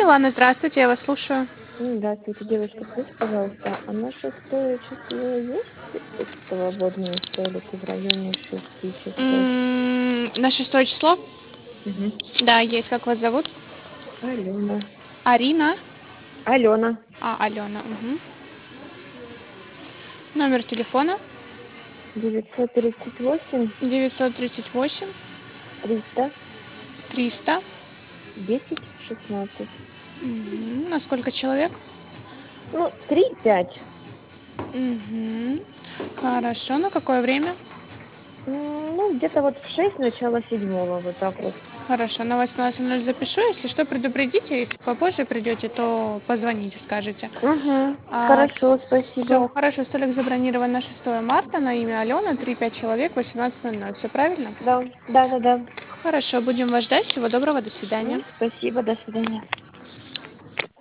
Милана, здравствуйте, я вас слушаю. Здравствуйте, девушка. Скажите, пожалуйста, а на 6 число есть свободные столики в районе 6 часов? На 6 число? Мгм. Да, есть. Как вас зовут? Алена. Арина? Алена. Алена. Номер телефона? 938 938 300 300. 10 16. На сколько человек? Ну, 3-5. Мгм. Хорошо. На какое время? Ну, где-то вот в 6, начало 7, вот так вот. Хорошо, на 18:00 запишу. Если что, предупредите. Если попозже придете, то позвоните, скажете. Угу. Хорошо, Все, спасибо. хорошо. Столик забронирован на 6 марта на имя Алена. 3-5 человек, 18:00. Все правильно? Да, да, да, да. Хорошо, будем вас ждать. Всего доброго, до свидания. Спасибо, до свидания.